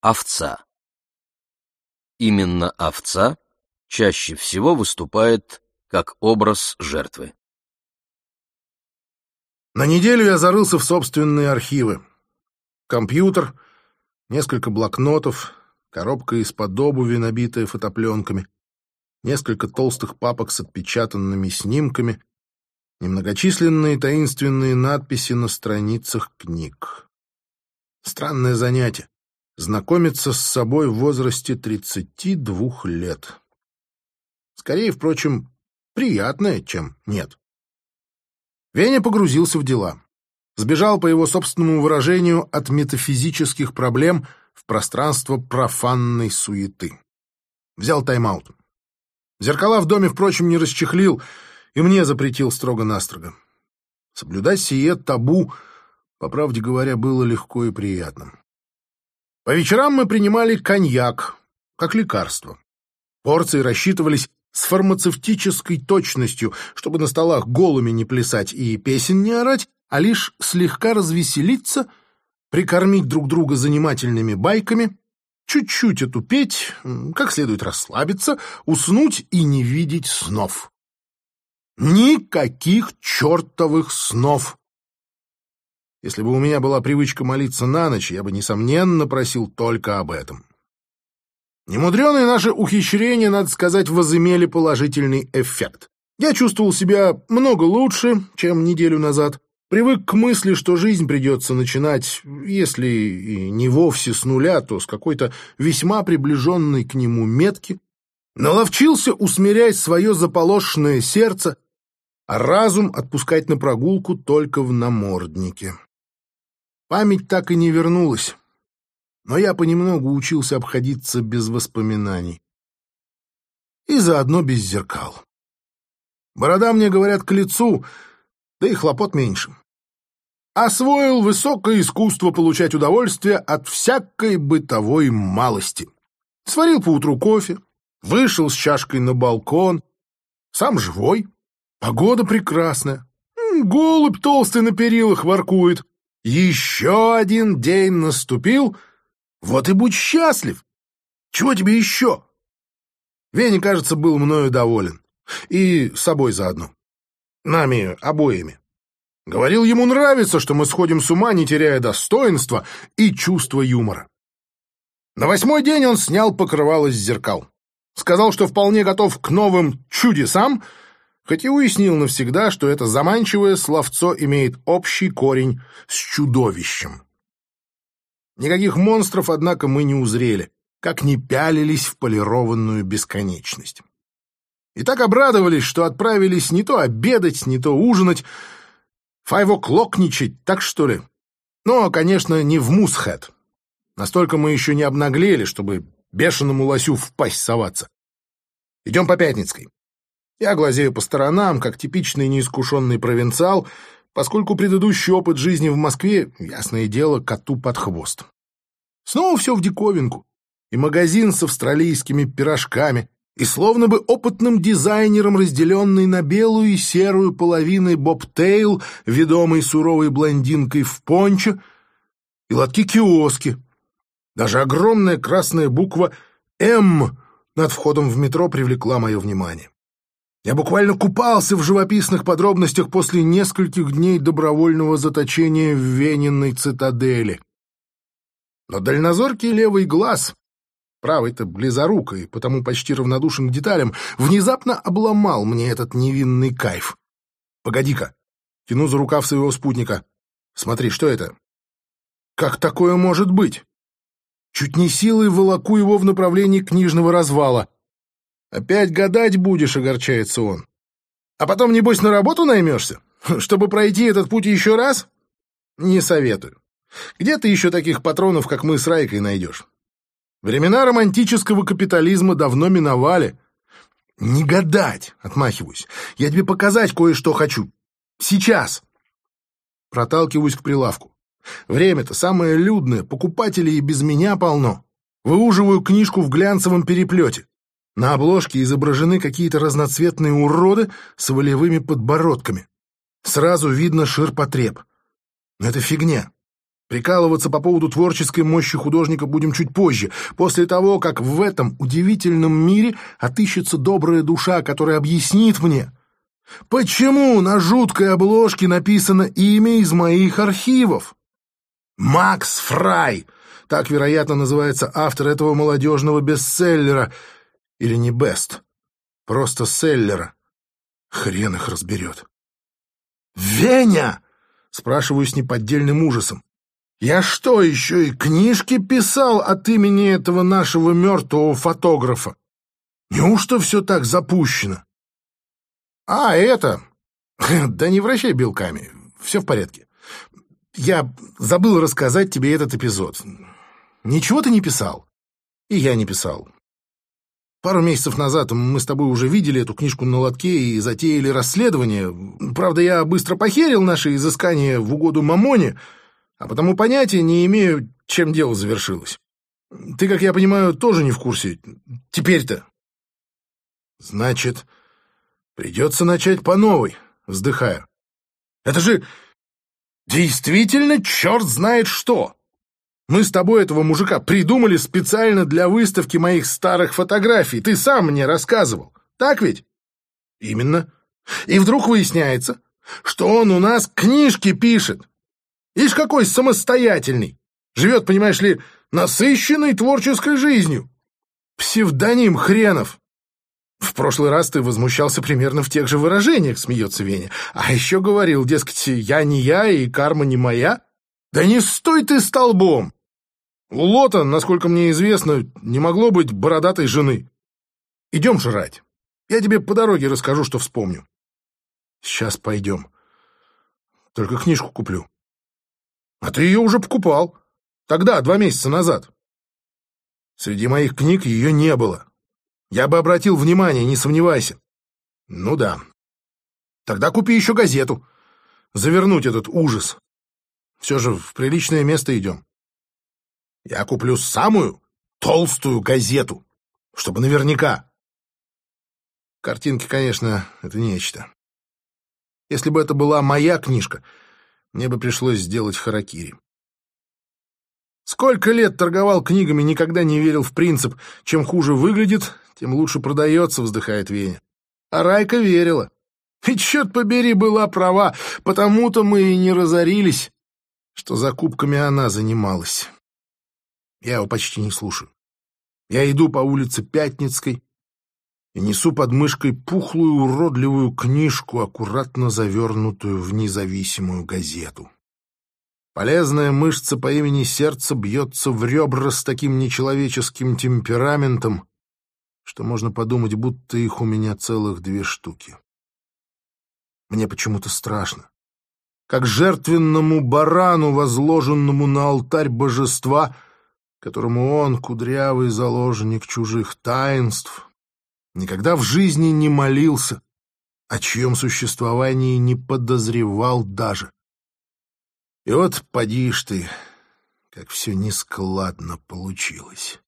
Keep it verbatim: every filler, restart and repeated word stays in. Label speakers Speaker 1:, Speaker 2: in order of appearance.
Speaker 1: Овца. Именно овца чаще всего выступает как образ жертвы.
Speaker 2: На неделю я зарылся в собственные архивы. Компьютер, несколько блокнотов, коробка из-под обуви, набитая фотопленками, несколько толстых папок с отпечатанными снимками, немногочисленные таинственные надписи на страницах книг. Странное занятие — знакомиться с собой в возрасте тридцати двух лет. Скорее, впрочем, приятное, чем нет. Веня погрузился в дела. Сбежал, по его собственному выражению, от метафизических проблем в пространство профанной суеты. Взял тайм-аут. Зеркала в доме, впрочем, не расчехлил и мне запретил строго-настрого. Соблюдать сие табу, по правде говоря, было легко и приятно. По вечерам мы принимали коньяк, как лекарство. Порции рассчитывались с фармацевтической точностью, чтобы на столах голыми не плясать и песен не орать, а лишь слегка развеселиться, прикормить друг друга занимательными байками, чуть-чуть отупеть, как следует расслабиться, уснуть и не видеть снов. Никаких чертовых снов! Если бы у меня была привычка молиться на ночь, я бы, несомненно, просил только об этом. Немудреные наши ухищрения, надо сказать, возымели положительный эффект. Я чувствовал себя много лучше, чем неделю назад. Привык к мысли, что жизнь придется начинать, если и не вовсе с нуля, то с какой-то весьма приближенной к нему метки. Наловчился усмирять свое заполошенное сердце, а разум отпускать на прогулку только в наморднике. Память так и не вернулась. Но я понемногу учился обходиться без воспоминаний. И заодно без зеркал. Борода, мне говорят, к лицу, да и хлопот меньше. Освоил высокое искусство получать удовольствие от всякой бытовой малости. Сварил поутру кофе, вышел с чашкой на балкон. Сам живой, погода прекрасная. Голубь толстый на перилах воркует. Еще один день наступил — вот и будь счастлив! Чего тебе еще? Веня, кажется, был мною доволен. И собой заодно. Нами обоими. Говорил, ему нравится, что мы сходим с ума, не теряя достоинства и чувства юмора. На восьмой день он снял покрывало с зеркал. Сказал, что вполне готов к новым чудесам, хоть и уяснил навсегда, что это заманчивое словцо имеет общий корень с чудовищем. Никаких монстров, однако, мы не узрели, как не пялились в полированную бесконечность. И так обрадовались, что отправились не то обедать, не то ужинать, файв-о'клокничать, так что ли? Но, конечно, не в Мусхэт. Настолько мы еще не обнаглели, чтобы бешеному лосю в пасть соваться. Идем по Пятницкой. Я глазею по сторонам, как типичный неискушенный провинциал, поскольку предыдущий опыт жизни в Москве, ясное дело, коту под хвост. Снова все в диковинку. И магазин с австралийскими пирожками, и словно бы опытным дизайнером, разделенный на белую и серую половины бобтейл, ведомый суровой блондинкой в пончо, и лотки-киоски. Даже огромная красная буква «М» над входом в метро привлекла мое внимание. Я буквально купался в живописных подробностях после нескольких дней добровольного заточения в Вениной цитадели. Но дальнозоркий левый глаз, правый-то близоруко и потому почти равнодушен к деталям, внезапно обломал мне этот невинный кайф. Погоди-ка, тяну за рукав своего спутника. Смотри, что это? Как такое может быть? Чуть не силой волоку его в направлении книжного развала. Опять гадать будешь, огорчается он. А потом, небось, на работу наймешься, чтобы пройти этот путь еще раз? Не советую. Где ты еще таких патронов, как мы с Райкой, найдешь? Времена романтического капитализма давно миновали. Не гадать, отмахиваюсь. Я тебе показать кое-что хочу. Сейчас. Проталкиваюсь к прилавку. Время-то самое людное, покупателей и без меня полно. Выуживаю книжку в глянцевом переплете. На обложке изображены какие-то разноцветные уроды с волевыми подбородками. Сразу видно ширпотреб. Но это фигня. Прикалываться по поводу творческой мощи художника будем чуть позже, после того, как в этом удивительном мире отыщется добрая душа, которая объяснит мне, почему на жуткой обложке написано имя из моих архивов. Макс Фрай! Так, вероятно, называется автор этого молодежного бестселлера. Или не бест, просто селлера. Хрен их разберет. «Веня!» — спрашиваю с неподдельным ужасом. «Я что, еще и книжки писал от имени этого нашего мертвого фотографа? Неужто все так запущено?» «А, это... Да не вращай белками, все в порядке. Я забыл рассказать тебе этот эпизод. Ничего ты не писал. И я не писал. Пару месяцев назад мы с тобой уже видели эту книжку на лотке и затеяли расследование. Правда, я быстро похерил наши изыскания в угоду Мамоне, а потому понятия не имею, чем дело завершилось. Ты, как я понимаю, тоже не в курсе. Теперь-то. Значит, придется начать по новой, вздыхаю. Это же действительно черт знает что. Мы с тобой этого мужика придумали специально для выставки моих старых фотографий. Ты сам мне рассказывал. Так ведь? Именно. И вдруг выясняется, что он у нас книжки пишет. Ишь какой самостоятельный. Живет, понимаешь ли, насыщенной творческой жизнью. Псевдоним хренов. В прошлый раз ты возмущался примерно в тех же выражениях, смеется Веня. А еще говорил, дескать, я не я и карма не моя. Да не стой ты столбом. У Лота, насколько мне известно, не могло быть бородатой жены. Идем жрать. Я тебе по дороге расскажу, что вспомню. Сейчас пойдем. Только книжку куплю. А ты ее уже покупал. Тогда, два месяца назад. Среди моих книг ее не было. Я бы обратил внимание, не сомневайся. Ну да. Тогда купи еще газету. Завернуть этот ужас. Все же в приличное место идем. Я куплю самую толстую газету, чтобы наверняка. Картинки, конечно, это нечто. Если бы это была моя книжка, мне бы пришлось сделать харакири. Сколько лет торговал книгами, никогда не верил в принцип «чем хуже выглядит, тем лучше продается», вздыхает Веня. А Райка верила. И, черт побери, была права, потому-то мы и не разорились, что закупками она занималась. Я его почти не слушаю. Я иду по улице Пятницкой и несу под мышкой пухлую уродливую книжку, аккуратно завернутую в независимую газету. Полезная мышца по имени сердце бьется в ребра с таким нечеловеческим темпераментом, что можно подумать, будто их у меня целых две штуки. Мне почему-то страшно. Как жертвенному барану, возложенному на алтарь божества, которому он, кудрявый заложник чужих таинств, никогда в жизни не молился, о чьем существовании не подозревал даже. И вот поди ж ты, как все нескладно получилось.